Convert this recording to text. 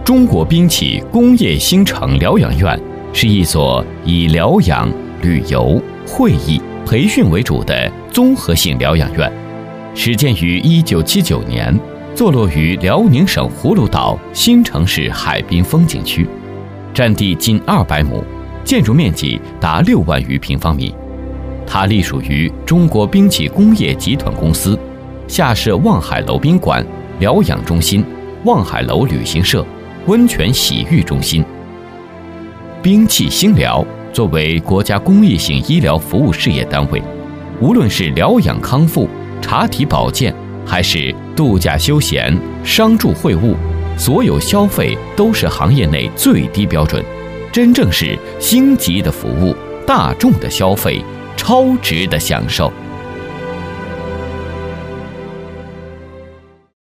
中国兵企工业新城疗养院是一所以疗养、旅游、会议、培训为主的综合性疗养院，始建于1979年，坐落于辽宁省葫芦岛新城市海滨风景区，占地近200亩，建筑面积达6万余平方米。它隶属于中国兵企工业集团公司，下设望海楼宾馆、疗养中心、望海楼旅行社、温泉洗浴中心。兵企新疗作为国家公益性医疗服务事业单位，无论是疗养康复、查体保健，还是度假休闲、商住会晤，所有消费都是行业内最低标准，真正是星级的服务，大众的消费，超值的享受。